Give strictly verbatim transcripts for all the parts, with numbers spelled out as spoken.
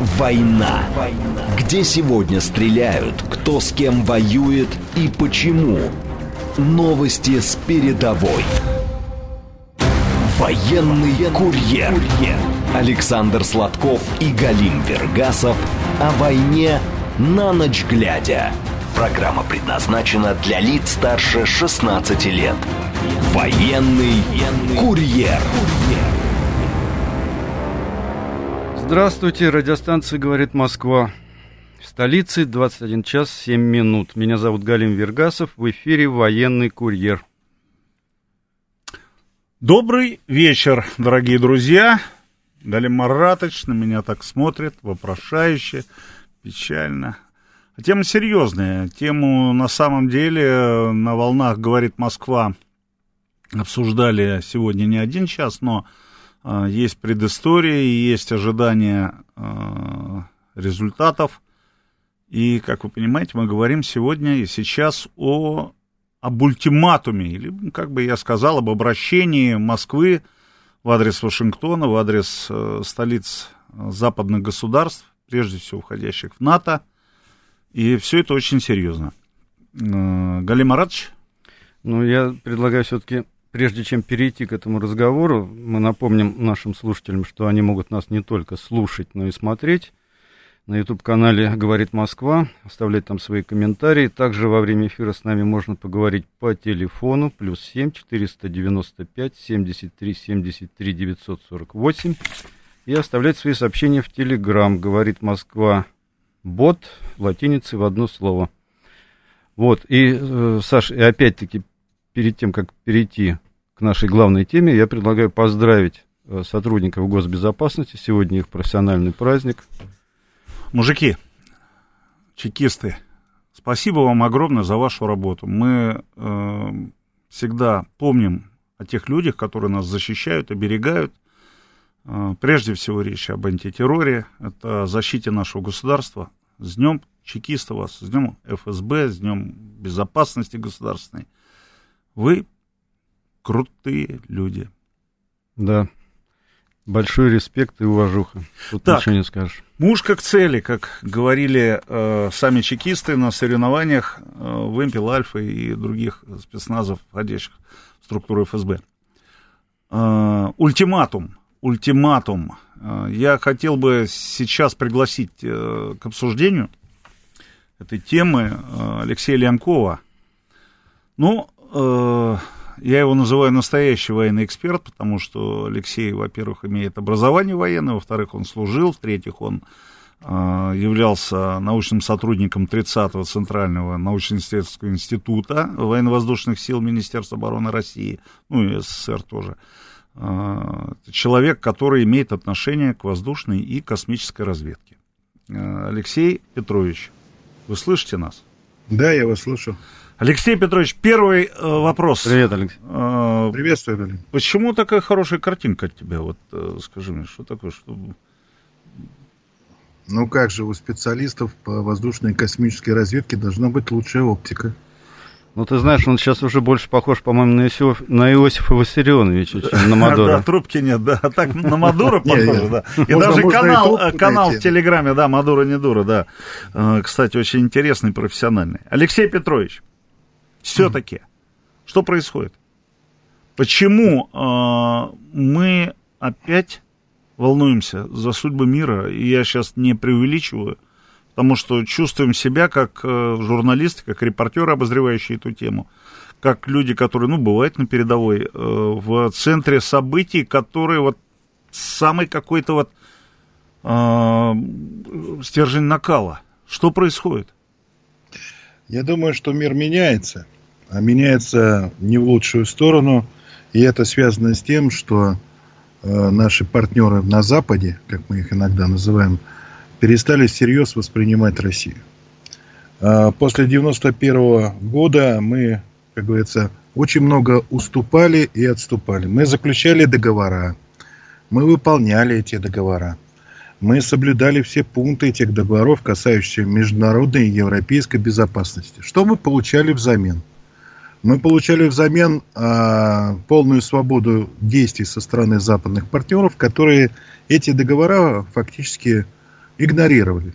Война. Где сегодня стреляют, кто с кем воюет и почему. Новости с передовой. Военный курьер. Александр Сладков и Галим Вергасов о войне на ночь глядя. Программа предназначена для лиц старше шестнадцати лет. Военный курьер. Здравствуйте, радиостанция «Говорит Москва». В столице двадцать один час семь минут. Меня зовут Галим Вергасов. В эфире «Военный курьер». Добрый вечер, дорогие друзья. Галим Маратович на меня так смотрит, вопрошающе, печально. А тема серьезная. Тему на самом деле на волнах «Говорит Москва» обсуждали сегодня не один час, но э, есть предыстория и есть ожидание э, результатов. И, как вы понимаете, мы говорим сегодня и сейчас о, об ультиматуме, или, как бы я сказал, об обращении Москвы в адрес Вашингтона, в адрес э, столиц западных государств, прежде всего входящих в НАТО. И все это очень серьезно. Э, Галим Маратович? Ну, я предлагаю все-таки, прежде чем перейти к этому разговору, мы напомним нашим слушателям, что они могут нас не только слушать, но и смотреть. На YouTube-канале «Говорит Москва», оставлять там свои комментарии. Также во время эфира с нами можно поговорить по телефону плюс семь четыреста девяносто пять семьдесят три семьдесят три девятьсот сорок восемь и оставлять свои сообщения в Telegram «Говорит Москва» бот латиницей в одно слово. Вот, и, э, Саш, и опять-таки, перед тем, как перейти к нашей главной теме, я предлагаю поздравить э, сотрудников госбезопасности. Сегодня их профессиональный праздник. Мужики, чекисты, спасибо вам огромное за вашу работу. Мы э, всегда помним о тех людях, которые нас защищают, оберегают. Э, прежде всего речь об антитерроре, это о защите нашего государства. С днем чекиста вас, с днем эф эс бэ, с днем безопасности государственной. Вы крутые люди. Да. Большой респект и уважуха. Тут так, ничего не скажешь. Мушка к цели, как говорили э, сами чекисты на соревнованиях э, «Вымпел», «Альфа» и других спецназов, входящих в структуру эф эс бэ. Э, ультиматум. Ультиматум. Э, я хотел бы сейчас пригласить э, к обсуждению этой темы э, Алексея Лянкова. Ну, э, я его называю настоящий военный эксперт, потому что Алексей, во-первых, имеет образование военное, во-вторых, он служил, в-третьих, он э, являлся научным сотрудником тридцатого Центрального научно-исследовательского института военно-воздушных сил Министерства обороны России, ну и эс эс эс эр тоже. Э, человек, который имеет отношение к воздушной и космической разведке. Э, Алексей Петрович, вы слышите нас? Да, я вас слышу. Алексей Петрович, первый э, вопрос. Привет, Алексей. Э, Приветствую, Галин. Почему такая хорошая картинка от тебя? Вот э, скажи мне, что такое? Что... Ну как же, у специалистов по воздушной и космической разведке должна быть лучшая оптика. Ну, ты знаешь, он сейчас уже больше похож, по-моему, на, Иосиф, на Иосифа Виссарионовича, чем на Мадура. Да, трубки нет, да. А так на Мадура похоже, да. И даже канал в Телеграме, да, Мадура не дура, да. Кстати, очень интересный, профессиональный. Алексей Петрович, все-таки, что происходит? Почему мы опять волнуемся за судьбы мира? И я сейчас не преувеличиваю, потому что чувствуем себя как журналисты, как репортеры, обозревающие эту тему, как люди, которые, ну, бывают на передовой, в центре событий, которые вот самый какой-то вот э, стержень накала. Что происходит? Я думаю, что мир меняется, а меняется не в лучшую сторону, и это связано с тем, что э, наши партнеры на Западе, как мы их иногда называем, перестали всерьез воспринимать Россию. После девяносто первого года мы, как говорится, очень много уступали и отступали. Мы заключали договора, мы выполняли эти договора, мы соблюдали все пункты этих договоров, касающиеся международной и европейской безопасности. Что мы получали взамен? Мы получали взамен а, полную свободу действий со стороны западных партнеров, которые эти договора фактически игнорировали.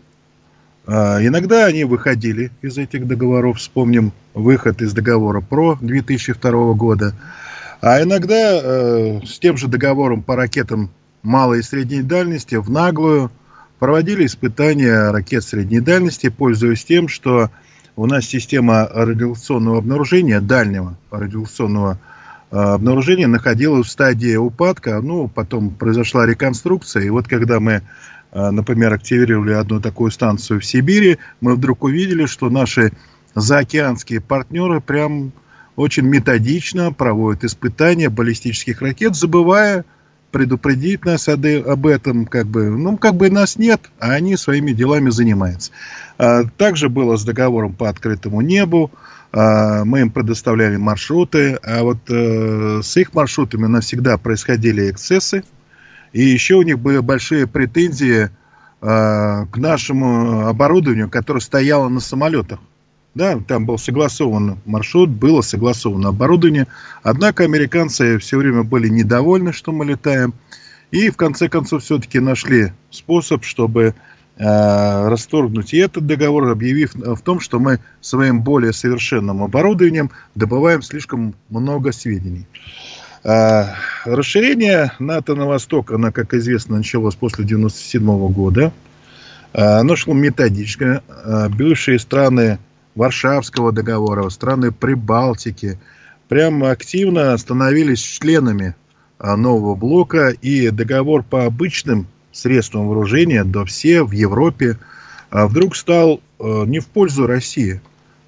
Иногда они выходили из этих договоров, вспомним выход из договора ПРО две тысячи второго года, а иногда э, с тем же договором по ракетам малой и средней дальности в наглую проводили испытания ракет средней дальности, пользуясь тем, что у нас система радиационного обнаружения, дальнего радиационного э, обнаружения находилась в стадии упадка, ну, потом произошла реконструкция, и вот когда мы например, активировали одну такую станцию в Сибири, мы вдруг увидели, что наши заокеанские партнеры прям очень методично проводят испытания баллистических ракет, забывая предупредить нас об этом, как бы, ну, как бы нас нет, а они своими делами занимаются. Также было с договором по открытому небу, мы им предоставляли маршруты, а вот с их маршрутами у нас всегда происходили эксцессы. И еще у них были большие претензии э, к нашему оборудованию, которое стояло на самолетах. Да, там был согласован маршрут, было согласовано оборудование. Однако американцы все время были недовольны, что мы летаем. И в конце концов все-таки нашли способ, чтобы э, расторгнуть и этот договор, объявив в том, что мы своим более совершенным оборудованием добываем слишком много сведений. А, расширение НАТО на восток, оно, как известно, началось после девяносто седьмого года. А, оно шло методично. А, бывшие страны Варшавского договора, страны Прибалтики прям активно становились членами а, нового блока. И договор по обычным средствам вооружения, да все в Европе, а, вдруг стал а, не в пользу России.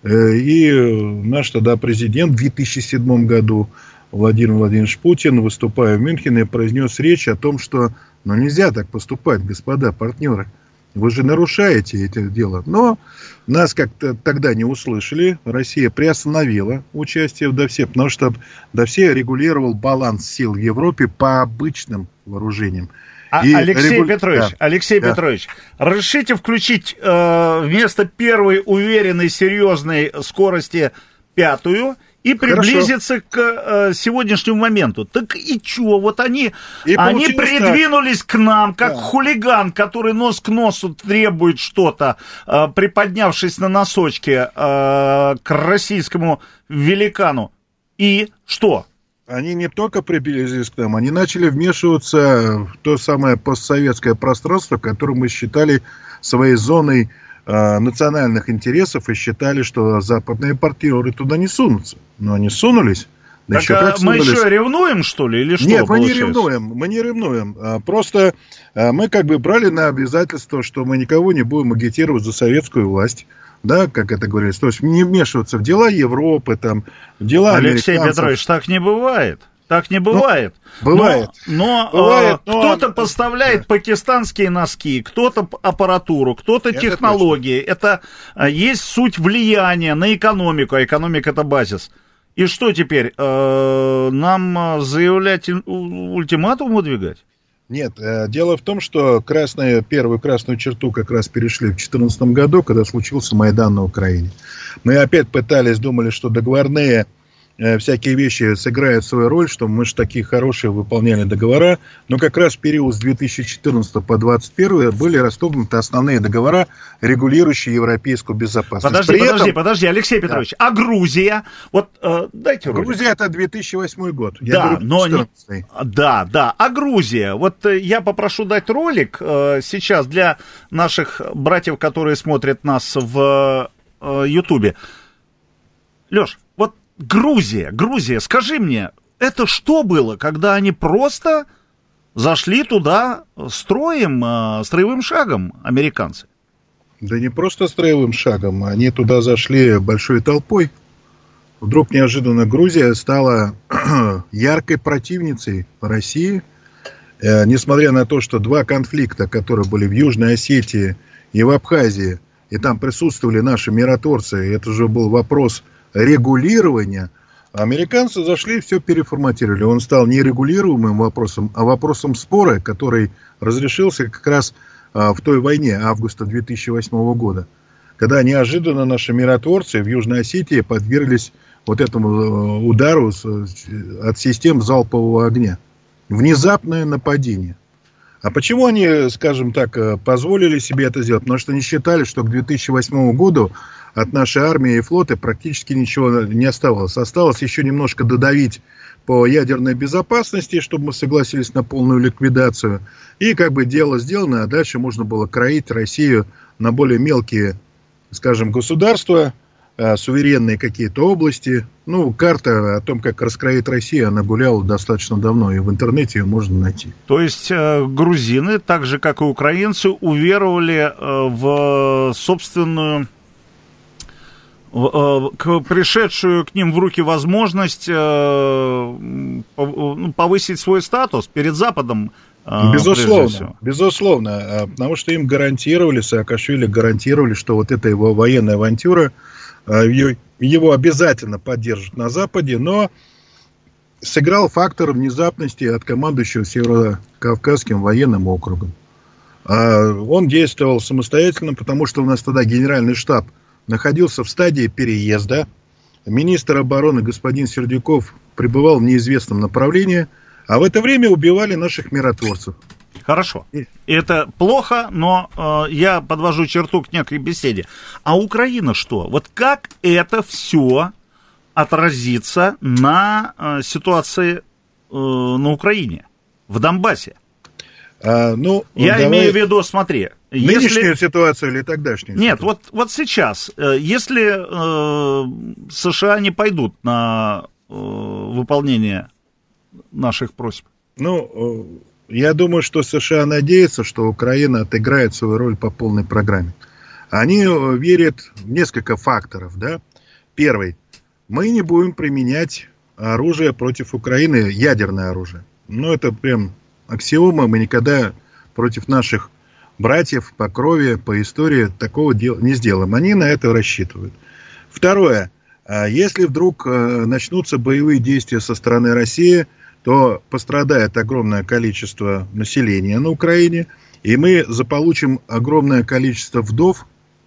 И наш тогда президент в две тысячи седьмом году Владимир Владимирович Путин, выступая в Мюнхене, произнес речь о том, что ну, нельзя так поступать, господа партнеры. Вы же нарушаете это дело. Но нас как-то тогда не услышали. Россия приостановила участие в ДОВСЕ, потому что ДОВСЕ регулировал баланс сил в Европе по обычным вооружениям. А, И Алексей регу... Петрович, да. Алексей да. Петрович, разрешите включить э, вместо первой уверенной, серьезной скорости пятую и приблизиться Хорошо. к э, сегодняшнему моменту. Так и чё? Вот они, они придвинулись так. к нам, как да. хулиган, который нос к носу требует что-то, э, приподнявшись на носочке э, к российскому великану. И что? Они не только приблизились к нам, они начали вмешиваться в то самое постсоветское пространство, которое мы считали своей зоной э, национальных интересов и считали, что западные партнеры туда не сунутся. Но они сунулись. Да так еще а как мы сунулись. еще ревнуем, что ли, или что? Нет, мы получается? не ревнуем, мы не ревнуем. Просто мы как бы брали на обязательство, что мы никого не будем агитировать за советскую власть. Да, как это говорится, то есть не вмешиваться в дела Европы, там, в дела Алексей американцев. Петрович, так не бывает. Так не бывает. Ну, бывает. Но, но, бывает, э, но... кто-то поставляет да. пакистанские носки, кто-то аппаратуру, кто-то это технологии. Точно. Это э, есть суть влияния на экономику, а экономика — это базис. И что теперь, э, нам заявлять ультиматум выдвигать? Нет, дело в том, что красные, первую красную черту как раз перешли в две тысячи четырнадцатом году, когда случился Майдан на Украине. Мы опять пытались, думали, что договорные всякие вещи сыграют свою роль, что мы же такие хорошие выполняли договора, но как раз в период с две тысячи четырнадцатого по двадцать первый были расторгнуты основные договора, регулирующие европейскую безопасность. Подожди, При подожди, этом... подожди, Алексей Петрович, да. а Грузия? Вот э, дайте ролик. Грузия — это две тысячи восьмой год. Я да, говорю, но не... да, да. А Грузия? Вот э, я попрошу дать ролик э, сейчас для наших братьев, которые смотрят нас в э, Ютубе. Леш, вот Грузия, Грузия, скажи мне, это что было, когда они просто зашли туда строем, э, строевым шагом, американцы? Да не просто строевым шагом, они туда зашли большой толпой. Вдруг неожиданно Грузия стала яркой противницей России. Э, несмотря на то, что два конфликта, которые были в Южной Осетии и в Абхазии, и там присутствовали наши миротворцы, это же был вопрос регулирования, американцы зашли и все переформатировали. Он стал не регулируемым вопросом, а вопросом спора, который разрешился как раз а, в той войне августа две тысячи восьмого года, когда неожиданно наши миротворцы в Южной Осетии подверглись вот этому удару с, от систем залпового огня. Внезапное нападение. А почему они, скажем так, позволили себе это сделать? Потому что они считали, что к две тысячи восьмому году от нашей армии и флота практически ничего не оставалось. Осталось еще немножко додавить по ядерной безопасности, чтобы мы согласились на полную ликвидацию. И как бы дело сделано, а дальше можно было кроить Россию на более мелкие, скажем, государства, суверенные какие-то области. Ну, карта о том, как раскроить Россию, она гуляла достаточно давно, и в интернете ее можно найти. То есть э, грузины, так же, как и украинцы, уверовали э, в собственную, в, э, к пришедшую к ним в руки возможность э, повысить свой статус перед Западом. Э, безусловно, безусловно, потому что им гарантировали, Саакашвили гарантировали, что вот эта его военная авантюра, его обязательно поддержат на Западе, но сыграл фактор внезапности от командующего Северо-Кавказским военным округом. Он действовал самостоятельно, потому что у нас тогда генеральный штаб находился в стадии переезда. Министр обороны господин Сердюков пребывал в неизвестном направлении, а в это время убивали наших миротворцев. Хорошо. Это плохо, но э, я подвожу черту к некой беседе. А Украина что? Вот как это все отразится на э, ситуации э, на Украине, в Донбассе? А, ну, я давай... имею в виду, смотри. Нынешнюю если... ситуацию или тогдашнюю? Нет, ситуацию? вот, вот сейчас, э, если э, США не пойдут на э, выполнение наших просьб. Ну... Я думаю, что США надеются, что Украина отыграет свою роль по полной программе. Они верят в несколько факторов. Да? Первый. Мы не будем применять оружие против Украины, ядерное оружие. Ну, это прям аксиома. Мы никогда против наших братьев по крови, по истории такого дела не сделаем. Они на это рассчитывают. Второе. Если вдруг начнутся боевые действия со стороны России, то пострадает огромное количество населения на Украине, и мы заполучим огромное количество вдов,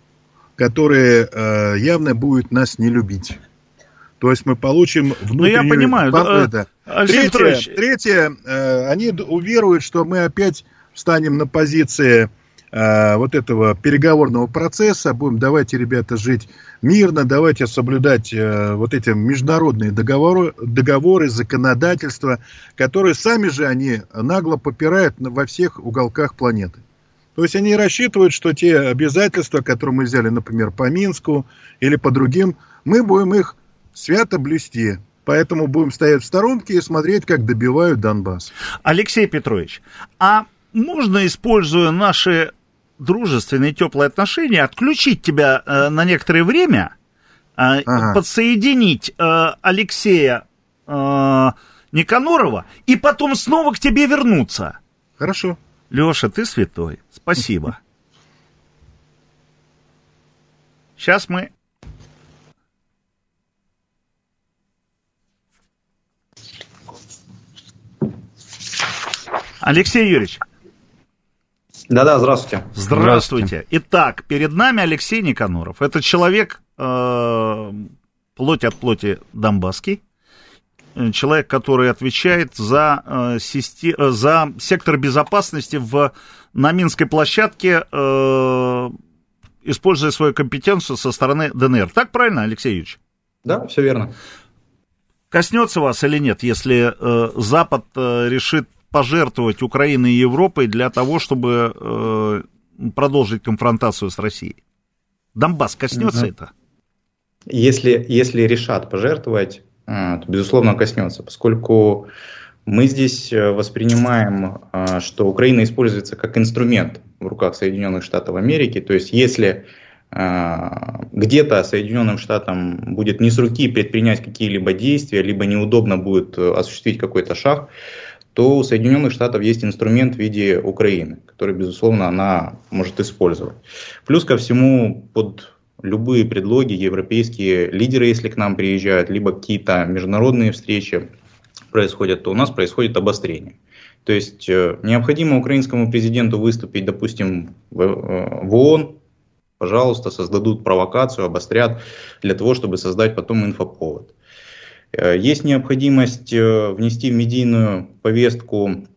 которые э, явно будут нас не любить. То есть мы получим внутреннюю... Ну, я понимаю. Да, третье, третье э, они уверуют, что мы опять встанем на позиции э, вот этого переговорного процесса, будем, давайте, ребята, жить мирно, давайте соблюдать э, вот эти международные договоры, договоры, законодательства, которые сами же они нагло попирают во всех уголках планеты. То есть они рассчитывают, что те обязательства, которые мы взяли, например, по Минску или по другим, мы будем их свято блюсти. Поэтому будем стоять в сторонке и смотреть, как добивают Донбасс. Алексей Петрович, а можно, используя наши дружественные теплые отношения, отключить тебя э, на некоторое время, э, ага. подсоединить э, Алексея э, Никанорова и потом снова к тебе вернуться? Хорошо. Леша, ты святой. Спасибо. Сейчас мы... Алексей Юрьевич. Да-да, здравствуйте. Здравствуйте. Итак, перед нами Алексей Никаноров. Это человек э, плоть от плоти донбасский. Человек, который отвечает за, э, систи... за сектор безопасности в... на Минской площадке, э, используя свою компетенцию со стороны ДНР. Так правильно, Алексей Юрьевич? Да, все верно. Коснется вас или нет, если э, Запад э, решит пожертвовать Украиной и Европой для того, чтобы э, продолжить конфронтацию с Россией? Донбасс коснется угу. это? Если, если решат пожертвовать, то, безусловно, коснется, поскольку мы здесь воспринимаем, что Украина используется как инструмент в руках Соединенных Штатов Америки. То есть, если где-то Соединенным Штатам будет не с руки предпринять какие-либо действия, либо неудобно будет осуществить какой-то шаг, то у Соединенных Штатов есть инструмент в виде Украины, который, безусловно, она может использовать. Плюс ко всему, под любые предлоги европейские лидеры, если к нам приезжают, либо какие-то международные встречи происходят, то у нас происходит обострение. То есть необходимо украинскому президенту выступить, допустим, в, в ООН, пожалуйста, создадут провокацию, обострят для того, чтобы создать потом инфоповод. Есть необходимость внести в медийную повестку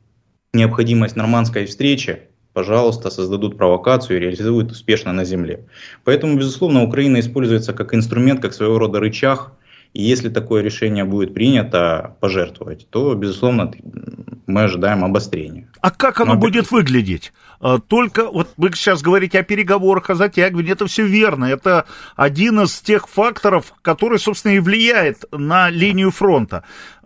необходимость нормандской встречи, пожалуйста, создадут провокацию и реализуют успешно на земле. Поэтому, безусловно, Украина используется как инструмент, как своего рода рычаг. И если такое решение будет принято пожертвовать, то, безусловно, мы ожидаем обострения. А как оно Но... будет выглядеть? Только, вот вы сейчас говорите о переговорах, о затягивании, это все верно. Это один из тех факторов, который, собственно, и влияет на линию фронта.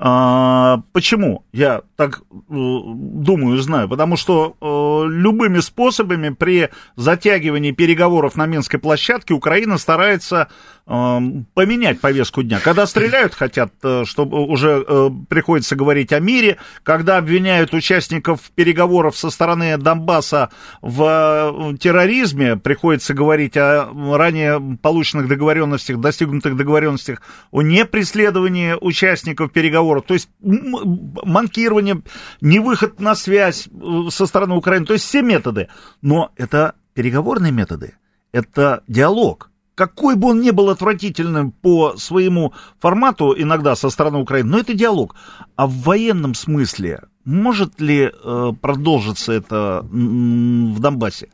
Почему? Я так думаю, знаю. Потому что любыми способами при затягивании переговоров на Минской площадке Украина старается поменять повестку дня. Когда стреляют, хотят, чтобы уже приходится говорить о мире. Когда обвиняют участников переговоров со стороны Донбасса в терроризме, приходится говорить о ранее полученных договоренностях, достигнутых договоренностях о непреследовании участников переговоров, то есть манкирование, невыход на связь со стороны Украины, то есть все методы. Но это переговорные методы, это диалог. Какой бы он ни был отвратительным по своему формату иногда со стороны Украины, но это диалог. А в военном смысле может ли э, продолжиться это в Донбассе?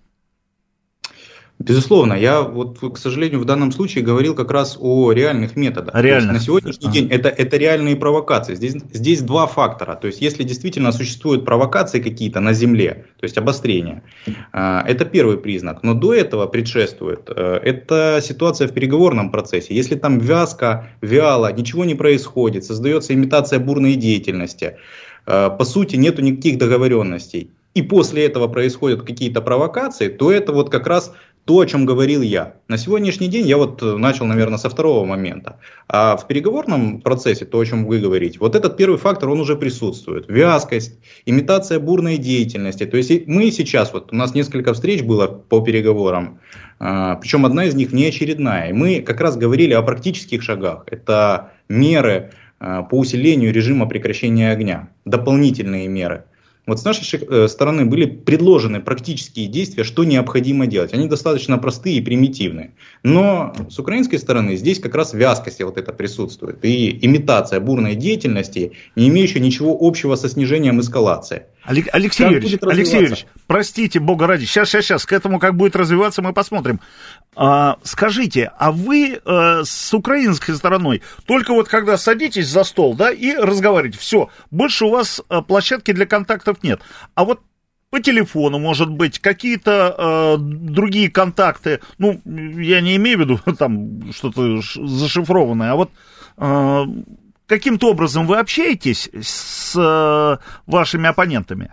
Безусловно, я вот, к сожалению, в данном случае говорил как раз о реальных методах. Реальных. На сегодняшний день это, это реальные провокации. Здесь, здесь два фактора. То есть, если действительно существуют провокации какие-то на земле, то есть обострение, это первый признак. Но до этого предшествует это ситуация в переговорном процессе. Если там вязко, вяло, ничего не происходит, создается имитация бурной деятельности, по сути, нету никаких договоренностей, и после этого происходят какие-то провокации, то это вот как раз то, о чем говорил я. На сегодняшний день я вот начал, наверное, со второго момента. А в переговорном процессе, то, о чем вы говорите, вот этот первый фактор, он уже присутствует. Вязкость, имитация бурной деятельности. То есть мы сейчас, вот у нас несколько встреч было по переговорам, причем одна из них внеочередная. И мы как раз говорили о практических шагах. Это меры по усилению режима прекращения огня, дополнительные меры. Вот с нашей стороны были предложены практические действия, что необходимо делать. Они достаточно простые и примитивные. Но с украинской стороны здесь как раз вязкость вот это присутствует. И имитация бурной деятельности, не имеющая ничего общего со снижением эскалации. Алексей Юрьевич, Алексей Юрьевич, простите, бога ради, сейчас, сейчас, сейчас, к этому как будет развиваться, мы посмотрим. А, скажите, а вы а, с украинской стороной, только вот когда садитесь за стол, да, и разговариваете, все, больше у вас а, площадки для контактов нет. А вот по телефону, может быть, какие-то э, другие контакты, ну, я не имею в виду там что-то зашифрованное, а вот э, каким-то образом вы общаетесь с э, вашими оппонентами?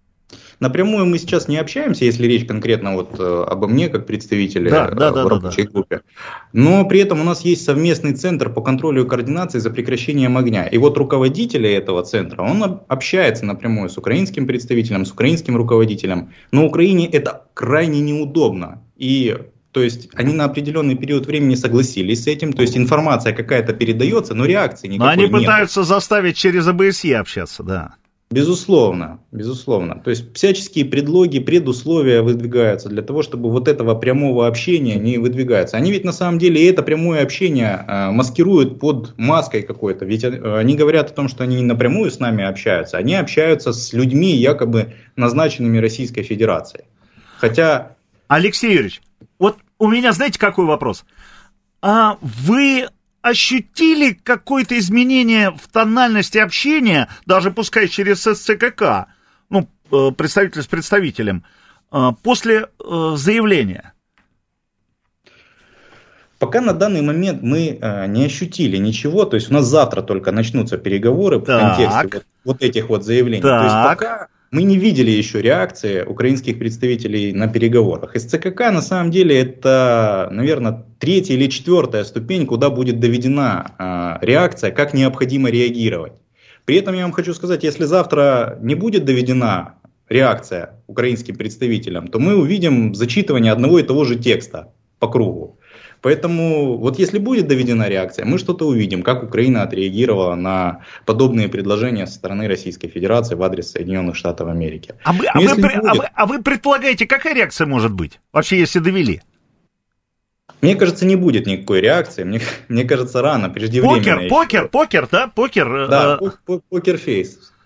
Напрямую мы сейчас не общаемся, если речь конкретно вот э, обо мне, как представителе да, да, в да, рабочей да, да. группе. Но при этом у нас есть совместный центр по контролю и координации за прекращением огня. И вот руководитель этого центра, он общается напрямую с украинским представителем, с украинским руководителем. Но Украине это крайне неудобно. И то есть они на определенный период времени согласились с этим. То есть информация какая-то передается, но реакции никакой нет. Но они пытаются нет. заставить через ОБСЕ общаться, да. Безусловно, безусловно. То есть всяческие предлоги, предусловия выдвигаются для того, чтобы вот этого прямого общения не выдвигается. Они ведь на самом деле это прямое общение э, маскируют под маской какой-то. Ведь э, они говорят о том, что они не напрямую с нами общаются, они общаются с людьми, якобы назначенными Российской Федерацией. Хотя... Алексей Юрьевич, вот у меня, знаете, какой вопрос? А вы... ощутили какое-то изменение в тональности общения, даже пускай через СЦКК, ну, представитель с представителем, после заявления? Пока на данный момент мы не ощутили ничего, то есть у нас завтра только начнутся переговоры в так. контексте вот, вот этих вот заявлений. Так. То есть пока... Мы не видели еще реакции украинских представителей на переговорах. СЦКК на самом деле это, наверное, третья или четвертая ступень, куда будет доведена э, реакция, как необходимо реагировать. При этом я вам хочу сказать, если завтра не будет доведена реакция украинским представителям, то мы увидим зачитывание одного и того же текста по кругу. Поэтому вот если будет доведена реакция, мы что-то увидим, как Украина отреагировала на подобные предложения со стороны Российской Федерации в адрес Соединенных Штатов Америки. А вы, а вы, будет... а вы, а вы предполагаете, какая реакция может быть, вообще, если довели? Мне кажется, не будет никакой реакции. Мне, мне кажется, рано, преждевременно. Покер, покер, покер, да? Покер. Да, покер-фейс.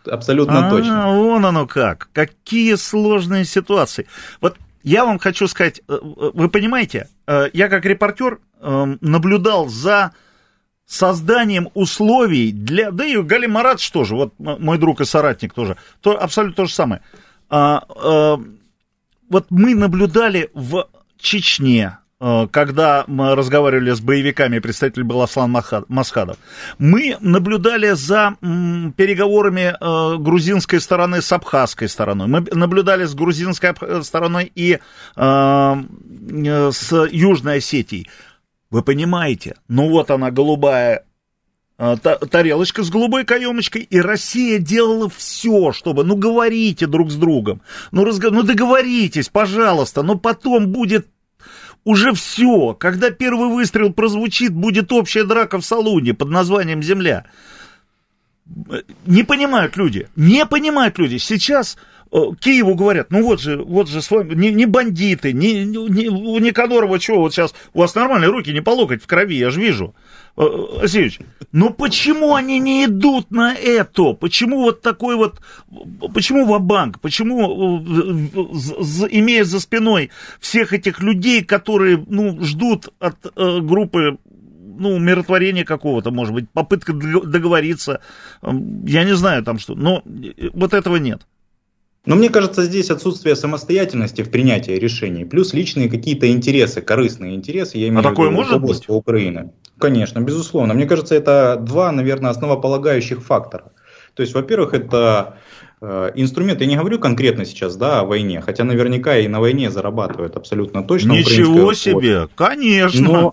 абсолютно а, точно. Вон оно как. Какие сложные ситуации. Вот я вам хочу сказать, вы понимаете, я как репортер наблюдал за созданием условий для... Да и Галим Маратович тоже, вот мой друг и соратник тоже, то, абсолютно то же самое. А, а, вот мы наблюдали в Чечне, когда мы разговаривали с боевиками, представитель был Аслан Масхадов, мы наблюдали за м, переговорами э, грузинской стороны с абхазской стороной, мы наблюдали с грузинской стороной и э, с Южной Осетией. Вы понимаете, ну вот она, голубая э, тарелочка с голубой каемочкой, и Россия делала все, чтобы, ну говорите друг с другом, ну, разго... ну договоритесь, пожалуйста, но потом будет уже все. Когда первый выстрел прозвучит, будет общая драка в Салуне под названием «Земля». Не понимают люди. Не понимают люди. Сейчас э, Киеву говорят, ну вот же, вот же с вами, не, не бандиты, не, не, у Никанорова что, вот сейчас у вас нормальные руки, не по локоть в крови, я же вижу. Васильевич, но почему они не идут на это? Почему вот такой вот, почему ва-банк? Почему, имея за спиной всех этих людей, которые, ну, ждут от э, группы, ну, умиротворения какого-то, может быть, попытка договориться, я не знаю там что, но вот этого нет. Но мне кажется, здесь отсутствие самостоятельности в принятии решений, плюс личные какие-то интересы, корыстные интересы, я имею а в виду руководство Украины. Конечно, безусловно. Мне кажется, это два, наверное, основополагающих фактора. То есть, во-первых, это э, инструмент, я не говорю конкретно сейчас, да, о войне, хотя наверняка и на войне зарабатывают абсолютно точно. Ничего себе, конечно. Но,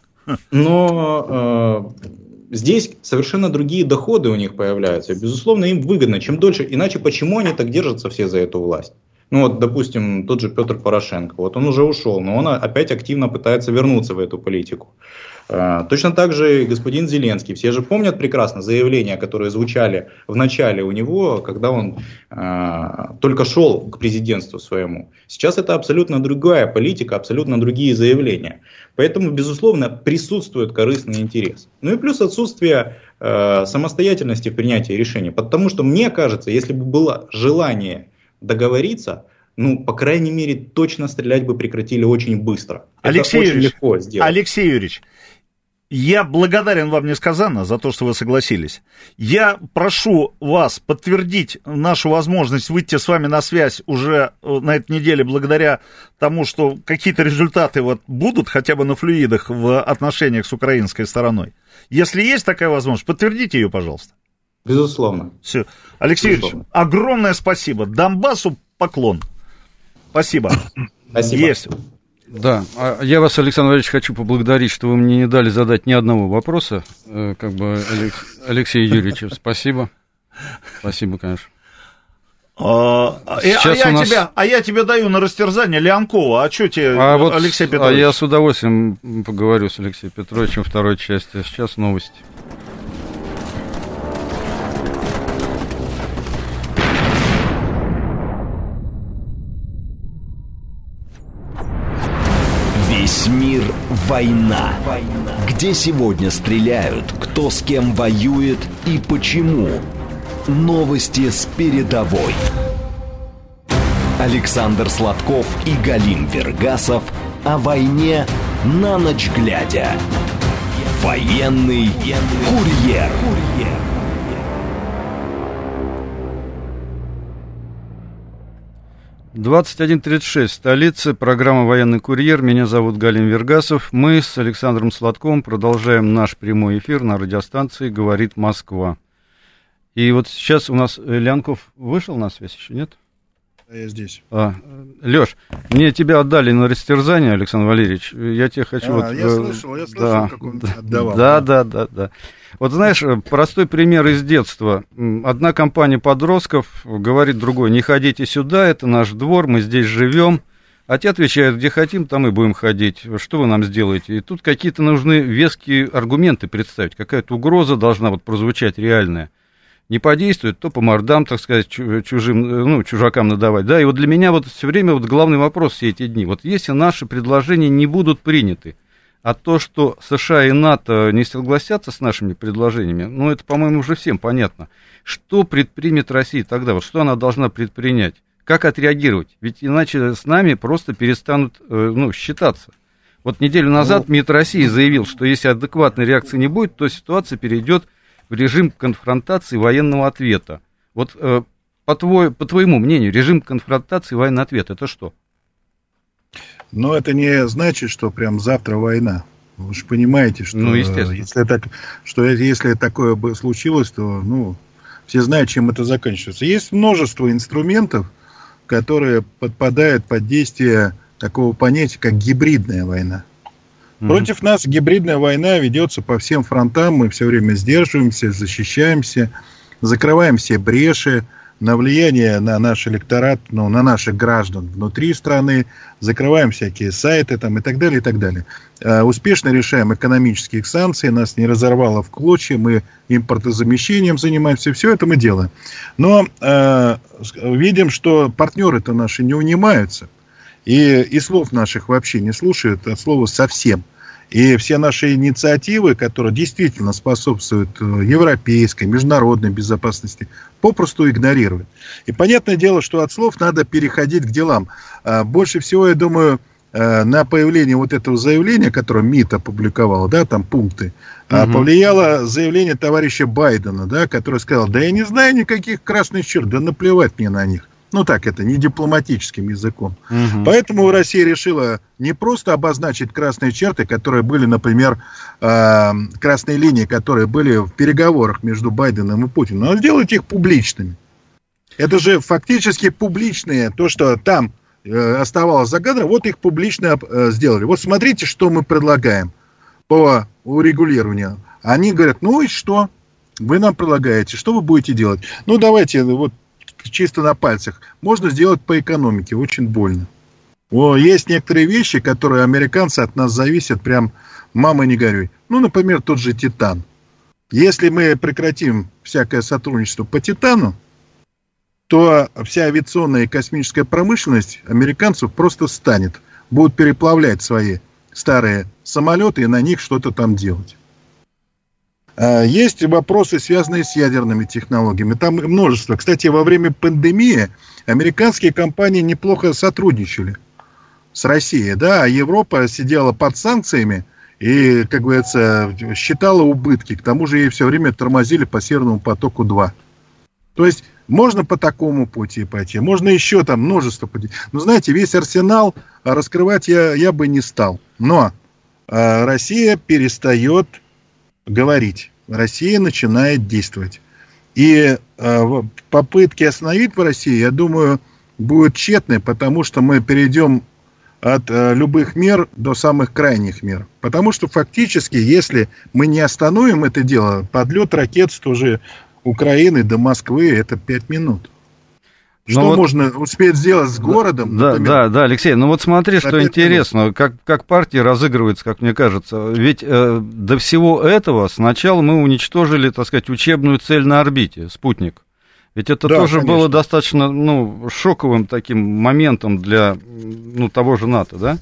но э, здесь совершенно другие доходы у них появляются. Безусловно, им выгодно. Чем дольше, иначе почему они так держатся все за эту власть? Ну вот, допустим, тот же Петр Порошенко, вот он уже ушел, но он опять активно пытается вернуться в эту политику. Точно так же и господин Зеленский. Все же помнят прекрасно заявления, которые звучали в начале у него, когда он э, только шел к президентству своему. Сейчас это абсолютно другая политика, абсолютно другие заявления. Поэтому, безусловно, присутствует корыстный интерес. Ну и плюс отсутствие э, самостоятельности в принятии решений. Потому что, мне кажется, если бы было желание договориться, ну, по крайней мере, точно стрелять бы прекратили очень быстро. Алексей это Юрьевич, очень легко сделать. Алексей Юрьевич, я благодарен вам несказанно за то, что вы согласились. Я прошу вас подтвердить нашу возможность выйти с вами на связь уже на этой неделе благодаря тому, что какие-то результаты вот будут хотя бы на флюидах в отношениях с украинской стороной. Если есть такая возможность, подтвердите ее, пожалуйста. Безусловно. Все. Алексей Юрьевич, огромное спасибо. Донбассу поклон. Спасибо. Спасибо. Есть. Да, я вас, Александр Валерьевич, хочу поблагодарить, что вы мне не дали задать ни одного вопроса. Как бы, Алексей Юрьевич, спасибо. Спасибо, конечно. А, а, я нас... тебя, а я тебе даю на растерзание Леонкова. А что тебе, а вот, Алексей Петрович? А я с удовольствием поговорю с Алексеем Петровичем в второй части. Сейчас новости. Весь мир – война. Где сегодня стреляют, кто с кем воюет и почему. Новости с передовой. Александр Сладков и Галим Вергасов о войне на ночь глядя. Военный курьер. двадцать один тридцать шесть, столица, программа «Военный курьер». Меня зовут Галим Вергасов. Мы с Александром Сладковым продолжаем наш прямой эфир на радиостанции «Говорит Москва». И вот сейчас у нас Леонков вышел на связь, еще нет? Да, я здесь. А, Леш, мне тебя отдали на растерзание, Александр Валерьевич. Я тебе хочу... А, вот, я слышал, я слышал, да, как он да, отдавал. Да, да, да, да. Вот знаешь, простой пример из детства. Одна компания подростков говорит другой: не ходите сюда, это наш двор, мы здесь живем. А те отвечают: где хотим, там и будем ходить. Что вы нам сделаете? И тут какие-то нужны веские аргументы представить. Какая-то угроза должна вот прозвучать реальная. Не подействует, то по мордам, так сказать, чужим, ну, чужакам надавать. Да, и вот для меня вот все время вот главный вопрос все эти дни. Вот если наши предложения не будут приняты, А то, что США и НАТО не согласятся с нашими предложениями, ну, это, по-моему, уже всем понятно. Что предпримет Россия тогда? Вот что она должна предпринять? Как отреагировать? Ведь иначе с нами просто перестанут, ну, считаться. Вот неделю назад МИД России заявил, что если адекватной реакции не будет, то ситуация перейдет в режим конфронтации военного ответа. Вот по, твой, по твоему мнению, режим конфронтации военного ответа — это что? Но это не значит, что прям завтра война. Вы же понимаете, что, ну, естественно. Если, так, что если такое бы случилось, то ну, все знают, чем это заканчивается. Есть множество инструментов, которые подпадают под действие такого понятия, как гибридная война. Mm-hmm. Против нас гибридная война ведется по всем фронтам. Мы все время сдерживаемся, защищаемся, закрываем все бреши на влияние на наш электорат, ну, на наших граждан внутри страны, закрываем всякие сайты там, и так далее, и так далее. А, успешно решаем экономические санкции, нас не разорвало в клочья, мы импортозамещением занимаемся, все это мы делаем. Но а, видим, что партнеры-то наши не унимаются, и, и слов наших вообще не слушают, от слова совсем. И все наши инициативы, которые действительно способствуют европейской, международной безопасности, попросту игнорируют. И понятное дело, что от слов надо переходить к делам. Больше всего, я думаю, на появление вот этого заявления, которое МИД опубликовал, да, там пункты, угу. повлияло заявление товарища Байдена, да, который сказал: да я не знаю никаких красных черт, да наплевать мне на них. Ну, так это, не дипломатическим языком. Угу. Поэтому Россия решила не просто обозначить красные черты, которые были, например, э, красные линии, которые были в переговорах между Байденом и Путиным, но сделать их публичными. Это же фактически публичные, то, что там э, оставалось загадкой, вот их публично э, сделали. Вот смотрите, что мы предлагаем по урегулированию. Они говорят: ну и что? Вы нам предлагаете, что вы будете делать? Ну, давайте, вот, чисто на пальцах. Можно сделать по экономике, очень больно. О, есть некоторые вещи, которые американцы от нас зависят, прям мама не горюй. Ну, например, тот же титан. Если мы прекратим всякое сотрудничество по титану, то вся авиационная и космическая промышленность американцев просто станет. Будут переплавлять свои старые самолеты и на них что-то там делать. Есть вопросы, связанные с ядерными технологиями. Там множество. Кстати, во время пандемии американские компании неплохо сотрудничали с Россией, да, а Европа сидела под санкциями и, как говорится, считала убытки. К тому же ей все время тормозили по Северному потоку-два. То есть можно по такому пути пойти, можно еще там множество путей. Но знаете, весь арсенал раскрывать я, я бы не стал. Но э, Россия перестает говорить. Россия начинает действовать. И э, попытки остановить в России, я думаю, будут тщетны, потому что мы перейдем от э, любых мер до самых крайних мер. Потому что фактически, если мы не остановим это дело, подлет ракет с той же Украины до Москвы — это пять минут. Что ну можно вот успеть сделать с городом? Да, например, да, да, Алексей, ну вот смотри, что интересно, как, как партия разыгрывается, как мне кажется. Ведь э, до всего этого сначала мы уничтожили, так сказать, учебную цель на орбите, спутник. Ведь это да, тоже конечно. Было достаточно, ну, шоковым таким моментом для, ну, того же НАТО, да?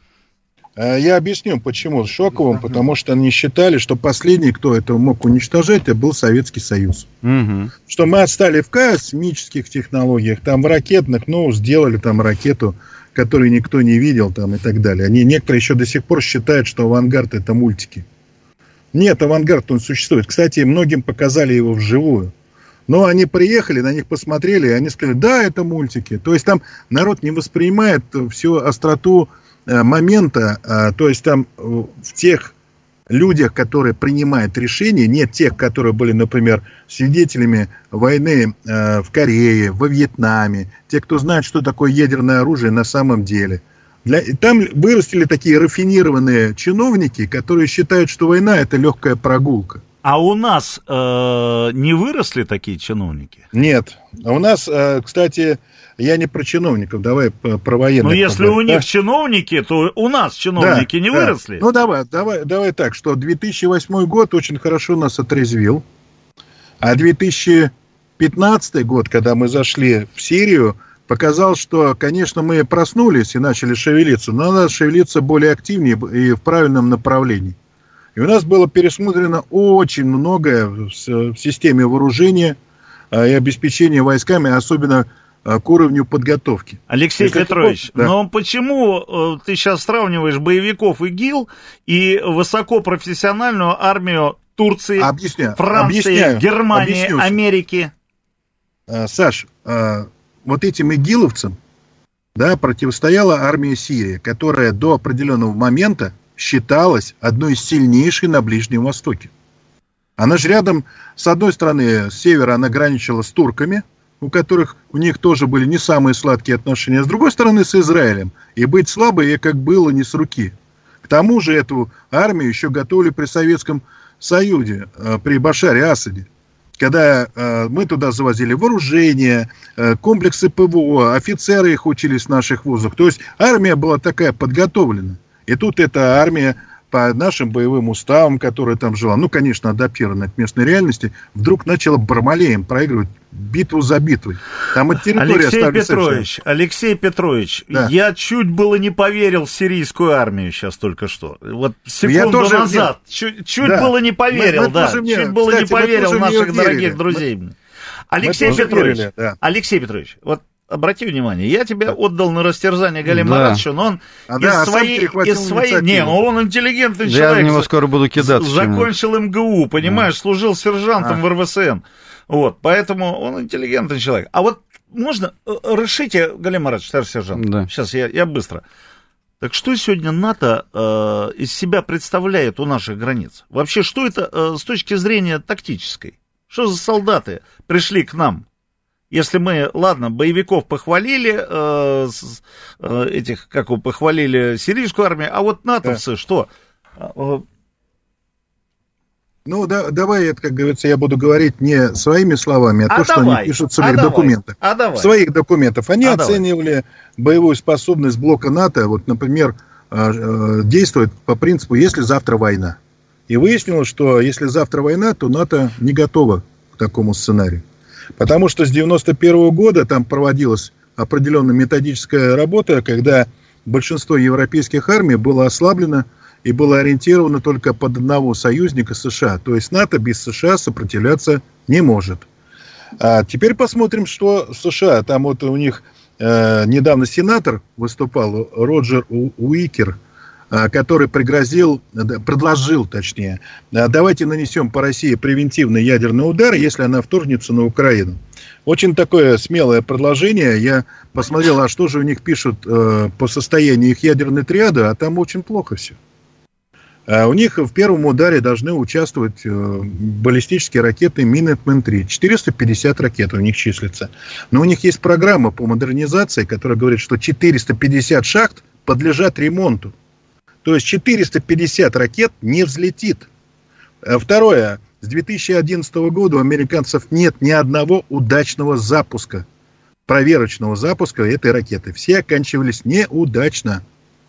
Я объясню, почему шоковым, потому что они считали, что последний, кто это мог уничтожать, это был Советский Союз. Угу. Что мы отстали в космических технологиях, там в ракетных, ну, сделали там ракету, которую никто не видел, там и так далее. Они, некоторые еще до сих пор считают, что авангард — это мультики. Нет, авангард, он существует. Кстати, многим показали его вживую. Но они приехали, на них посмотрели, и они сказали: да, это мультики. То есть там народ не воспринимает всю остроту момента, то есть там в тех людях, которые принимают решения, нет тех, которые были, например, свидетелями войны в Корее, во Вьетнаме, те, кто знает, что такое ядерное оружие на самом деле. Для, там вырастили такие рафинированные чиновники, которые считают, что война — это легкая прогулка. А у нас э, не выросли такие чиновники? Нет. А у нас, э, кстати, я не про чиновников, давай про военных. Ну, если у них да? чиновники, то у нас чиновники да, не да. выросли. Ну, давай, давай, давай так, что две тысячи восьмой год очень хорошо нас отрезвил, а две тысячи пятнадцатый год, когда мы зашли в Сирию, показал, что, конечно, мы проснулись и начали шевелиться, но надо шевелиться более активнее и в правильном направлении. И у нас было пересмотрено очень многое в системе вооружения и обеспечения войсками, особенно к уровню подготовки. Алексей Если Петрович, да. но почему ты сейчас сравниваешь боевиков ИГИЛ и высокопрофессиональную армию Турции, Объясняю. Франции, Объясняю. Германии, Объясню. Америки? Саш, вот этим игиловцам, да, противостояла армия Сирии, которая до определенного момента считалась одной из сильнейших на Ближнем Востоке. Она же рядом, с одной стороны, с севера она граничила с турками, у которых у них тоже были не самые сладкие отношения, а с другой стороны с Израилем. И быть слабой, как было, не с руки. К тому же эту армию еще готовили при Советском Союзе, при Башаре Асаде, когда мы туда завозили вооружение, комплексы ПВО, офицеры их учились в наших вузах. То есть армия была такая подготовлена. И тут эта армия по нашим боевым уставам, которая там жила, ну, конечно, адаптирована к местной реальности, вдруг начала Бармалеем проигрывать битву за битвой. Там от территории Алексей остались Петрович, совершенно... Алексей Петрович, да. Я чуть было не поверил в сирийскую армию сейчас только что. Вот секунду тоже назад. Нет. Чуть, чуть да. было не поверил, мы, мы да. Мне, чуть было кстати, не поверил в наших дорогих друзей. Мы, Алексей Петрович, верили, да. Алексей Петрович, вот обрати внимание, я тебя отдал на растерзание Галима да. Маратовичу, но он а, из да, своей... Из своей не, ну он интеллигентный да человек. Я на него скоро буду кидаться. Закончил МГУ, понимаешь, да. служил сержантом а. в эр вэ эс эн. Вот, поэтому он интеллигентный человек. А вот можно... Решите, Галим Маратович, старший сержант. Да. Сейчас я, я быстро. Так что сегодня НАТО э, из себя представляет у наших границ? Вообще, что это э, с точки зрения тактической? Что за солдаты пришли к нам? Если мы, ладно, боевиков похвалили, э, э, этих, как вы похвалили, сирийскую армию, а вот натовцы да. что? Ну, да, давай, как говорится, я буду говорить не своими словами, а, а то, давай. что они пишут в своих а документах. А в своих документах. Они а оценивали давай. боевую способность блока НАТО, вот, например, действует по принципу, если завтра война. И выяснилось, что если завтра война, то НАТО не готово к такому сценарию. Потому что с девяносто первого года там проводилась определенная методическая работа, когда большинство европейских армий было ослаблено и было ориентировано только под одного союзника США. То есть НАТО без США сопротивляться не может. А теперь посмотрим, что США. Там вот у них э, недавно сенатор выступал, Роджер Уикер, э, который пригрозил, предложил, точнее, давайте нанесем по России превентивный ядерный удар, если она вторгнется на Украину. Очень такое смелое предложение. Я посмотрел, а что же у них пишут э, по состоянию их ядерной триады, а там очень плохо все. У них в первом ударе должны участвовать баллистические ракеты Минутмен три. четыреста пятьдесят ракет у них числится. Но у них есть программа по модернизации, которая говорит, что четыреста пятьдесят шахт подлежат ремонту. То есть четыреста пятьдесят ракет не взлетит. Второе. С две тысячи одиннадцатого года у американцев нет ни одного удачного запуска, проверочного запуска этой ракеты. Все оканчивались неудачно.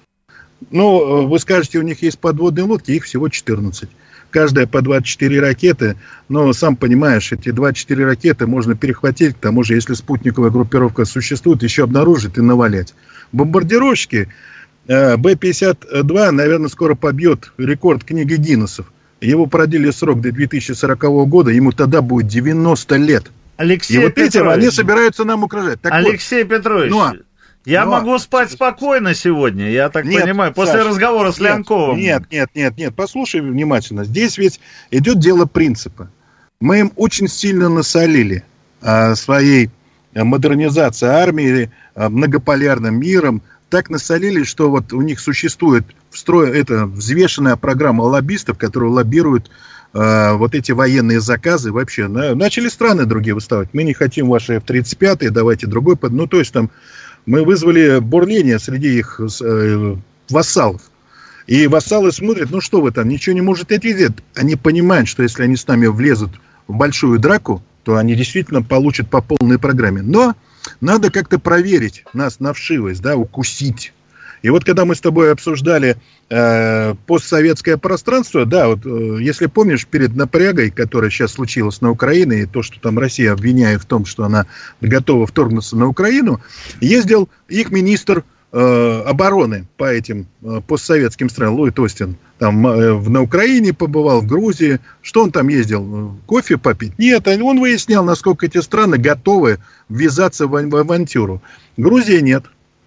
Ну, вы скажете, у них есть подводные лодки, их всего четырнадцать. Каждая по двадцать четыре ракеты. Но, сам понимаешь, эти двадцать четыре ракеты можно перехватить. К тому же, если спутниковая группировка существует, еще обнаружить и навалять. Бомбардировщики Бэ пятьдесят два, наверное, скоро побьет рекорд книги Гиннессов. Его продлили срок до две тысячи сорокового года, ему тогда будет девяносто лет. Алексей и вот Петрович, этим они собираются нам угрожать. Так Алексей вот, Петрович, ну, я Но... могу спать спокойно сегодня, я так нет, Саш, понимаю, после разговора с нет, Лянковым. Нет, нет, нет, нет, послушай внимательно. Здесь ведь идет дело принципа. Мы им очень сильно насолили а, своей модернизацией армии, а, многополярным миром. Так насолили, что вот у них существует встроена эта взвешенная программа лоббистов, которые лоббируют а, вот эти военные заказы. Вообще на, начали страны другие выставать. Мы не хотим ваши эф тридцать пять, давайте другой. Ну, то есть там мы вызвали бурление среди их э, вассалов. И вассалы смотрят, ну что вы там, ничего не можете ответить. Они понимают, что если они с нами влезут в большую драку, то они действительно получат по полной программе. Но надо как-то проверить нас на вшивость, да, укусить. И вот когда мы с тобой обсуждали э, постсоветское пространство, да, вот э, если помнишь, перед напрягой, которая сейчас случилась на Украине, и то, что там Россия обвиняет в том, что она готова вторгнуться на Украину, ездил их министр э, обороны по этим э, постсоветским странам, Ллойд Остин, там э, на Украине побывал, в Грузии. Что он там ездил? Кофе попить? Нет, он выяснял, насколько эти страны готовы ввязаться в, в авантюру. Грузия нет.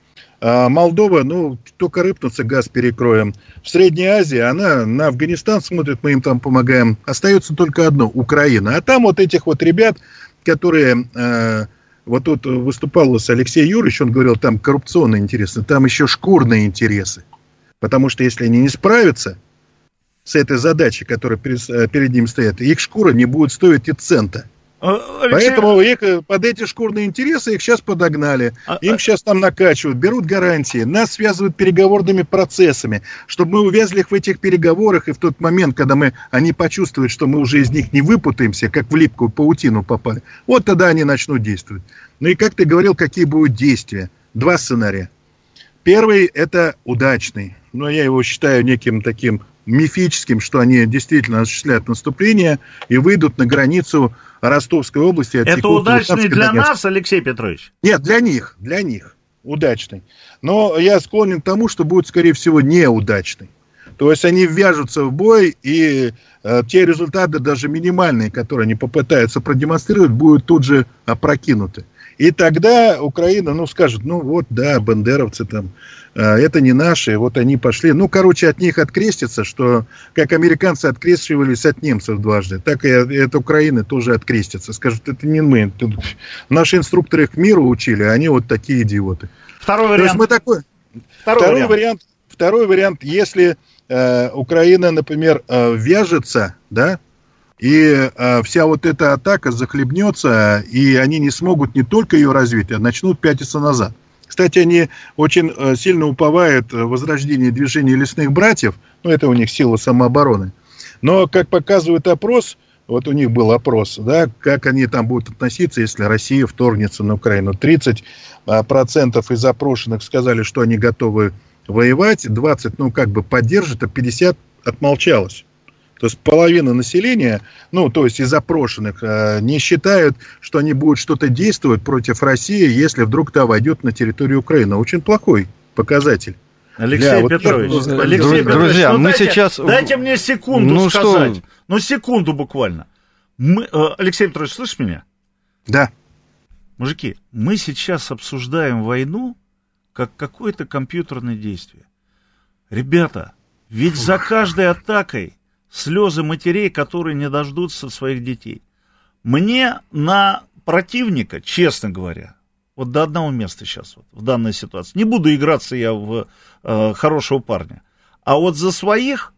А Молдова, ну, только рыпнуться, газ перекроем. В Средней Азии она на Афганистан смотрит, мы им там помогаем. Остается только одно – Украина. А там вот этих вот ребят, которые... Э, вот тут выступал Алексей Юрьевич, он говорил, там коррупционные интересы, там еще шкурные интересы. Потому что если они не справятся с этой задачей, которая перед, перед ним стоит, их шкура не будет стоить и цента. Алексей... Поэтому их, под эти шкурные интересы их сейчас подогнали. А, Им а... сейчас там накачивают, берут гарантии. Нас связывают переговорными процессами, чтобы мы увязли в этих переговорах. И в тот момент, когда мы, они почувствуют, что мы уже из них не выпутаемся, как в липкую паутину попали, вот тогда они начнут действовать. Ну и как ты говорил, какие будут действия? Два сценария. Первый – это удачный. Но я его считаю неким таким мифическим, что они действительно осуществляют наступление и выйдут на границу Ростовской области. Это удачный для Донецк. Нас, Алексей Петрович? Нет, для них, для них удачный. Но я склонен к тому, что будет, скорее всего, неудачный. То есть они ввяжутся в бой, и э, те результаты, даже минимальные, которые они попытаются продемонстрировать, будут тут же опрокинуты. И тогда Украина, ну, скажет, ну, вот, да, бандеровцы там, э, это не наши, вот они пошли. Ну, короче, от них открестится, что как американцы открещивались от немцев дважды, так и от Украины тоже открестятся. Скажут, это не мы. Это, наши инструкторы их к миру учили, а они вот такие идиоты. Второй вариант. То есть мы такой... Второй, Второй вариант. вариант. Второй вариант, если э, Украина, например, э, вяжется, да, и э, вся вот эта атака захлебнется, и они не смогут не только ее развить, а начнут пятиться назад. Кстати, они очень э, сильно уповают в возрождение движения лесных братьев, ну, это у них сила самообороны. Но, как показывает опрос, вот у них был опрос, да, как они там будут относиться, если Россия вторгнется на Украину. тридцать процентов из опрошенных сказали, что они готовы воевать, двадцать, ну, как бы поддержат, а пятьдесят отмолчалось. То есть половина населения, ну, то есть из опрошенных, э, не считают, что они будут что-то действовать против России, если вдруг та войдет на территорию Украины. Очень плохой показатель. Алексей Для, Петрович, вот, Алексей Друзья, Петрович, друзья, ну, мы дайте, сейчас... Дайте мне секунду ну, сказать. Что? Ну, секунду буквально. Мы, э, Алексей Петрович, слышишь меня? Да. Мужики, мы сейчас обсуждаем войну как какое-то компьютерное действие. Ребята, ведь за каждой атакой слезы матерей, которые не дождутся своих детей. Мне на противника, честно говоря, вот до одного места сейчас, вот, в данной ситуации, не буду играться я в э, хорошего парня, а вот за своих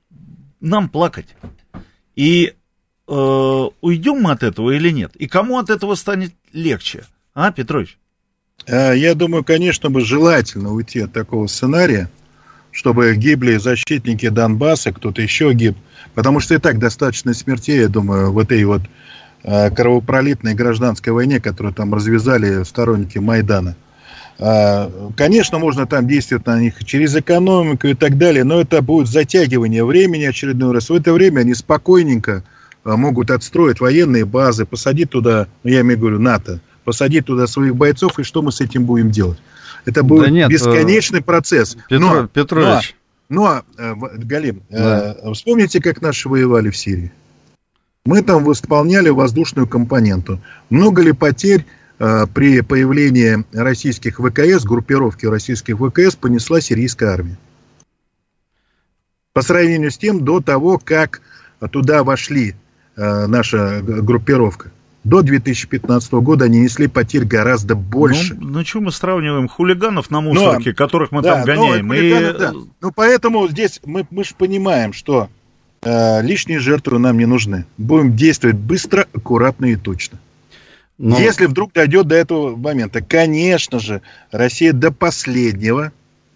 нам плакать. И э, уйдем мы от этого или нет? И кому от этого станет легче? А, Петрович? Я думаю, конечно, бы желательно уйти от такого сценария, чтобы гибли защитники Донбасса, кто-то еще гиб. Потому что и так достаточно смертей, я думаю, в этой вот э, кровопролитной гражданской войне, которую там развязали сторонники Майдана. Э, конечно, можно там действовать на них через экономику и так далее, но это будет затягивание времени очередной раз. В это время они спокойненько э, могут отстроить военные базы, посадить туда, я имею в виду НАТО, посадить туда своих бойцов, и что мы с этим будем делать? Это будет да нет, бесконечный процесс. Петро, но, Петрович. Но, но Галим, да. э, вспомните, как наши воевали в Сирии. Мы там восполняли воздушную компоненту. Много ли потерь э, при появлении российских ВКС, группировки российских ВКС понесла сирийская армия? По сравнению с тем, до того, как туда вошли э, наша группировка. До две тысячи пятнадцатого года они несли потерь гораздо больше. Ну, ну что мы сравниваем хулиганов на мусорке, но, которых мы да, там гоняем? Хулиганы, и... да. Ну, поэтому здесь мы, мы же понимаем, что э, лишние жертвы нам не нужны. Будем действовать быстро, аккуратно и точно. Но... Если вдруг дойдет до этого момента, конечно же, Россия до последнего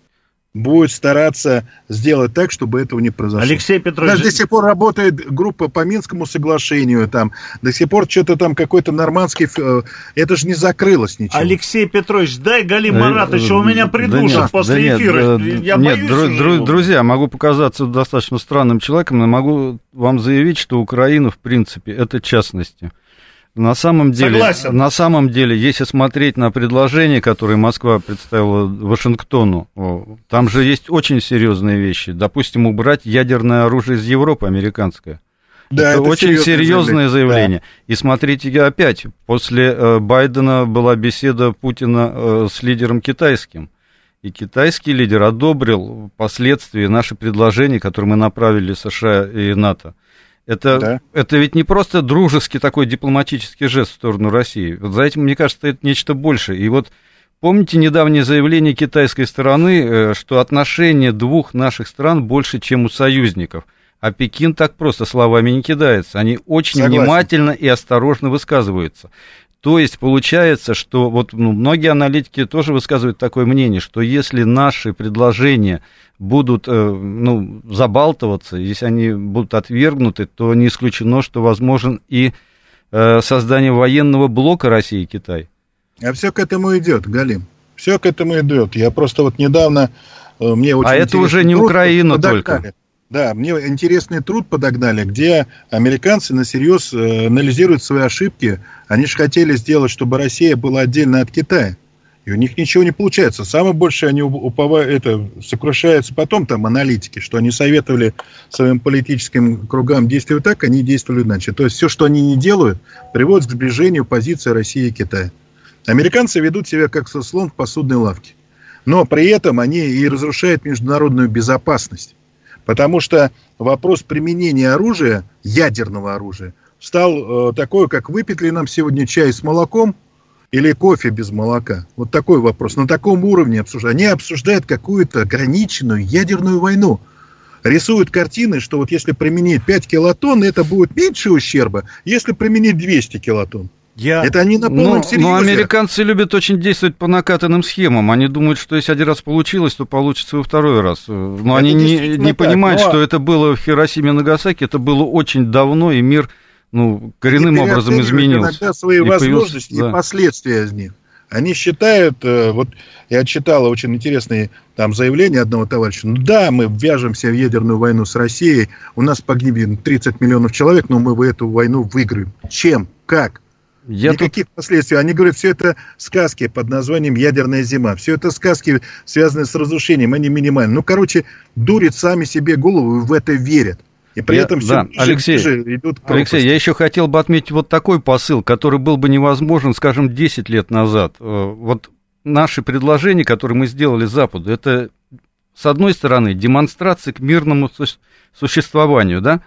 будет стараться сделать так, чтобы этого не произошло. Алексей Петрович... Даже до сих пор работает группа по Минскому соглашению, там, до сих пор что-то там какой-то нормандский... Это же не закрылось ничего. Алексей Петрович, дай Галим Маратович, у меня придушат да нет, после да да, эфира. Я нет, дру, дру, друзья, могу показаться достаточно странным человеком, но могу вам заявить, что Украина, в принципе, это частности. На самом деле, Согласен. на самом деле, если смотреть на предложение, которое Москва представила Вашингтону, там же есть очень серьезные вещи. Допустим, убрать ядерное оружие из Европы, американское. Да, это, это очень серьезное заявление. заявление. Да. И смотрите, опять, после э, Байдена была беседа Путина э, с лидером китайским. И китайский лидер одобрил впоследствии наши предложения, которые мы направили США и НАТО. Это, да. это ведь не просто дружеский такой дипломатический жест в сторону России. Вот за этим, мне кажется, это нечто большее. И вот помните недавнее заявление китайской стороны, что отношения двух наших стран больше, чем у союзников. А Пекин так просто словами не кидается. Они очень Согласен. внимательно и осторожно высказываются. То есть получается, что вот ну, многие аналитики тоже высказывают такое мнение, что если наши предложения будут э, ну, забалтываться, если они будут отвергнуты, то не исключено, что возможен и э, создание военного блока России и Китай. А все к этому идет, Галим. Все к этому идет. Я просто вот недавно э, мне очень А это уже не Украина только. Да, мне интересный труд подогнали, где американцы насерьез э, анализируют свои ошибки. Они же хотели сделать, чтобы Россия была отдельно от Китая. И у них ничего не получается. Самое большее они уповают, это, сокрушаются потом там аналитики, что они советовали своим политическим кругам действовать так, они действовали иначе. То есть все, что они не делают, приводит к сближению позиции России и Китая. Американцы ведут себя как слон в посудной лавке. Но при этом они и разрушают международную безопасность. Потому что вопрос применения оружия, ядерного оружия, стал э, такой, как выпить ли нам сегодня чай с молоком или кофе без молока. Вот такой вопрос. На таком уровне обсуждают. Они обсуждают какую-то ограниченную ядерную войну. Рисуют картины, что вот если применить пять килотонн, это будет меньше ущерба, если применить двести килотонн. Я... Это они на полном серьезе. Но американцы любят очень действовать по накатанным схемам. Они думают, что если один раз получилось, то получится и во второй раз. Но это они не, не понимают, но... что это было в Хиросиме и Нагасаки, это было очень давно, и мир ну, коренным и образом изменился. Иногда свои и возможности появился... и да. последствия из них. Они считают, вот я читал очень интересные там заявления одного товарища, ну да, мы ввяжемся в ядерную войну с Россией, у нас погибнет тридцать миллионов человек, но мы в эту войну выиграем. Чем? Как? Я Никаких тут... последствий. Они говорят, все это сказки под названием «Ядерная зима». Все это сказки, связанные с разрушением, они минимальны. Ну, короче, дурят сами себе голову и в это верят. И при я, этом все да, ближе, Алексей, ближе идут к Алексей, я еще хотел бы отметить вот такой посыл, который был бы невозможен, скажем, десять лет назад. Вот наши предложения, которые мы сделали Западу, это, с одной стороны, демонстрация к мирному существованию, да?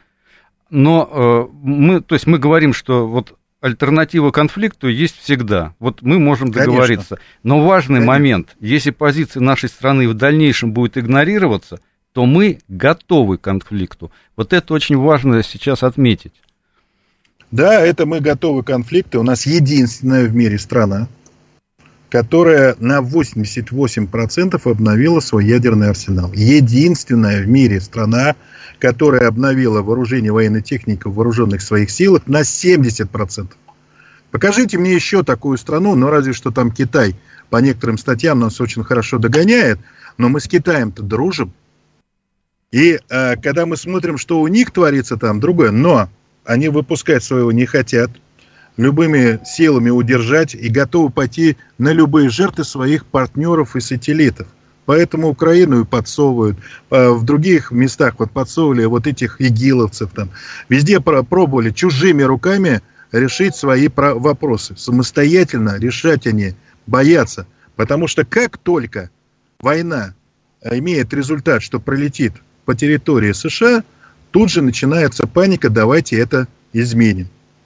Но мы, то есть мы говорим, что вот альтернатива конфликту есть всегда. Вот мы можем договориться. Конечно. Но важный Конечно. момент, если позиция нашей страны в дальнейшем будет игнорироваться, то мы готовы к конфликту. Вот это очень важно сейчас отметить. Да, это мы готовы к конфликту. У нас единственная в мире страна, которая на восемьдесят восемь процентов обновила свой ядерный арсенал. Единственная в мире страна, которая обновила вооружение военной техники в вооруженных своих силах на семьдесят процентов. Покажите мне еще такую страну, но разве что там Китай по некоторым статьям нас очень хорошо догоняет, но мы с Китаем-то дружим. И э, когда мы смотрим, что у них творится там, другое, но они выпускать своего не хотят, любыми силами удержать и готовы пойти на любые жертвы своих партнеров и сателлитов. Поэтому Украину и подсовывают. В других местах вот подсовывали вот этих игиловцев там. Везде пробовали чужими руками решить свои вопросы. Самостоятельно решать они боятся. Потому что как только война имеет результат, что пролетит по территории США, тут же начинается паника, давайте это изменим.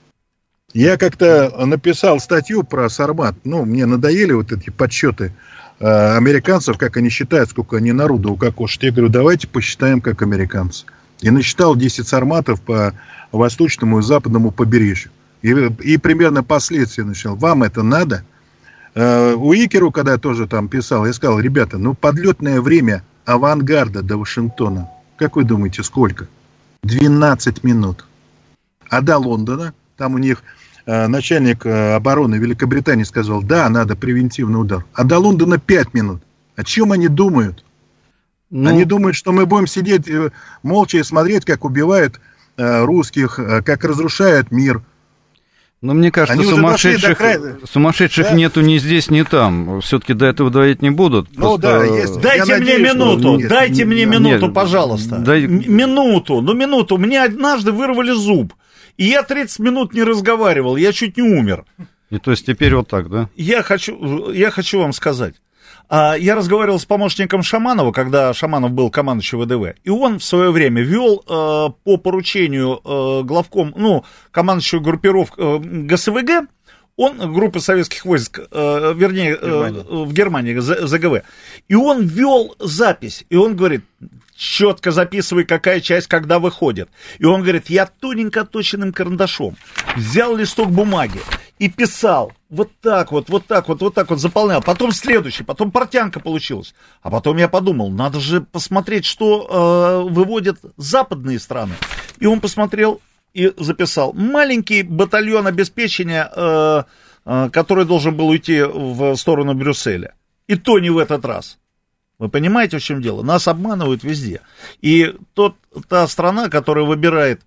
Я как-то написал статью про Сармат. Ну, мне надоели вот эти подсчеты э, американцев, как они считают, сколько они народу укокошат. Я говорю, давайте посчитаем, как американцы. И насчитал десять Сарматов по восточному и западному побережью. И, и примерно последствия начал. Вам это надо? Э, у Икеру, когда я тоже там писал, я сказал, ребята, ну, подлетное время авангарда до Вашингтона, как вы думаете, сколько? двенадцать минут. А до Лондона, там у них э, начальник э, обороны Великобритании сказал, да, надо превентивный удар. А до Лондона пять минут. О чем они думают? Ну... Они думают, что мы будем сидеть э, молча и смотреть, как убивают э, русских, э, как разрушают мир. Но мне кажется, Они сумасшедших, края... сумасшедших да? нету ни здесь, ни там. Все-таки до этого доводить не будут. Ну, Просто... да, есть. Дайте Я мне надеюсь, минуту, что... дайте Нет, мне нет, минуту, нет, пожалуйста. дай... Минуту, ну минуту. Мне однажды вырвали зуб, и я тридцать минут не разговаривал, я чуть не умер. И то есть теперь вот так, да? Я хочу, я хочу вам сказать. Я разговаривал с помощником Шаманова, когда Шаманов был командующим ВДВ, и он в свое время вел э, по поручению э, главком, ну, командующего группировки э, ГСВГ, он, группа советских войск, э, вернее, э, в Германии, ЗГВ, и он вел запись, и он говорит, четко записывай, какая часть когда выходит. И он говорит, я тоненько точенным карандашом взял листок бумаги и писал вот так вот, вот так вот, вот так вот заполнял. Потом следующий, потом портянка получилась. А потом я подумал, надо же посмотреть, что э, выводят западные страны. И он посмотрел и записал. Маленький батальон обеспечения, э, э, который должен был уйти в сторону Брюсселя. И то не в этот раз. Вы понимаете, в чем дело? Нас обманывают везде. И тот, та страна, которая выбирает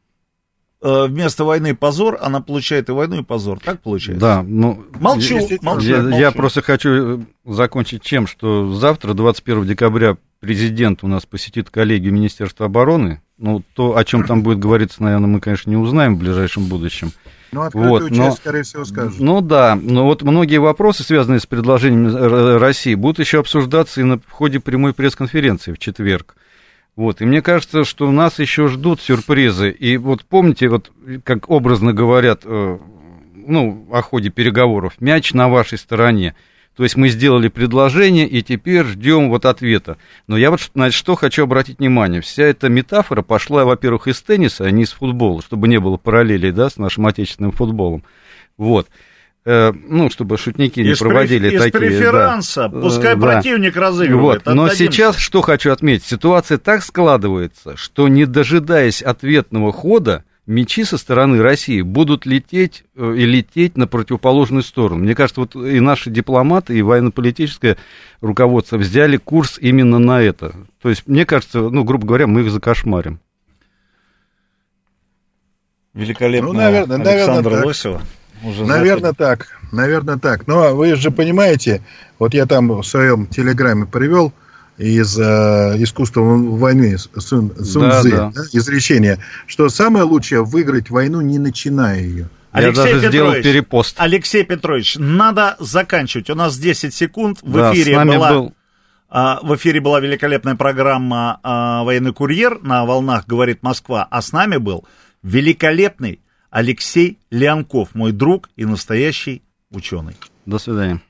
э, вместо войны позор, она получает и войну, и позор. Так получается? Да. Ну, молчу, я, молчу, я, молчу. Я просто хочу закончить чем, что завтра, двадцать первого декабря, президент у нас посетит коллегию Министерства обороны. Ну, то, о чем там будет говориться, наверное, мы, конечно, не узнаем в ближайшем будущем. Ну, открытую вот, часть, но, скорее всего, скажут. Ну да, но вот многие вопросы, связанные с предложением России, будут еще обсуждаться и на, в ходе прямой пресс-конференции в четверг. Вот, и мне кажется, что нас еще ждут сюрпризы. И вот помните, вот как образно говорят, э, ну, о ходе переговоров, мяч на вашей стороне. То есть мы сделали предложение, и теперь ждем вот ответа. Но я вот на что хочу обратить внимание. Вся эта метафора пошла, во-первых, из тенниса, а не из футбола, чтобы не было параллелей, да, с нашим отечественным футболом. Вот. Э, ну, чтобы шутники не из проводили преф... такие... Из преферанса, да. пускай да. противник разыгрывает. Вот. Но сейчас что хочу отметить. Ситуация так складывается, что не дожидаясь ответного хода, мячи со стороны России будут лететь и лететь на противоположную сторону. Мне кажется, вот и наши дипломаты, и военно-политическое руководство взяли курс именно на это. То есть, мне кажется, ну, грубо говоря, мы их закошмарим. Великолепно. Ну, наверное, Александра наверное, Лосева. Уже наверное, так. Наверное, так. Но вы же понимаете, вот я там в своем телеграме привел из э, искусства войны Сун Цзы, да, да. Да, изречение, что самое лучшее выиграть войну, не начиная ее. Алексей Я даже Петрович, сделал перепост. Алексей Петрович, надо заканчивать. У нас десять секунд. В да, эфире была, был... а, в эфире была великолепная программа а, «Военный курьер» на волнах «Говорит Москва», а с нами был великолепный Алексей Леонков, мой друг и настоящий ученый. До свидания.